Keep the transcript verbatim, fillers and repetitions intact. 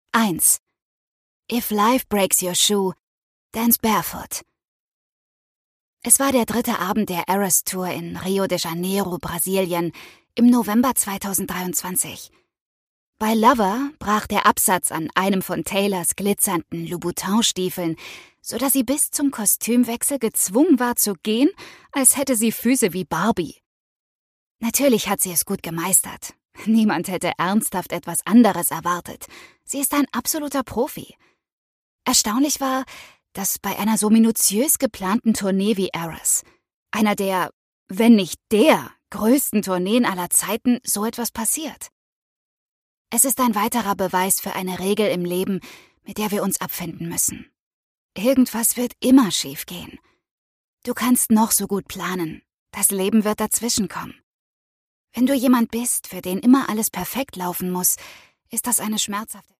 eins. If life breaks your shoe, dance barefoot. Es war der dritte Abend der Eras Tour in Rio de Janeiro, Brasilien, im November zweitausenddreiundzwanzig. Bei Lover brach der Absatz an einem von Taylors glitzernden Louboutin-Stiefeln, sodass sie bis zum Kostümwechsel gezwungen war zu gehen, als hätte sie Füße wie Barbie. Natürlich hat sie es gut gemeistert. Niemand hätte ernsthaft etwas anderes erwartet. Sie ist ein absoluter Profi. Erstaunlich war, dass bei einer so minutiös geplanten Tournee wie Eras, einer der, wenn nicht der, größten Tourneen aller Zeiten, so etwas passiert. Es ist ein weiterer Beweis für eine Regel im Leben, mit der wir uns abfinden müssen. Irgendwas wird immer schiefgehen. Du kannst noch so gut planen. Das Leben wird dazwischenkommen. Wenn du jemand bist, für den immer alles perfekt laufen muss, ist das eine schmerzhafte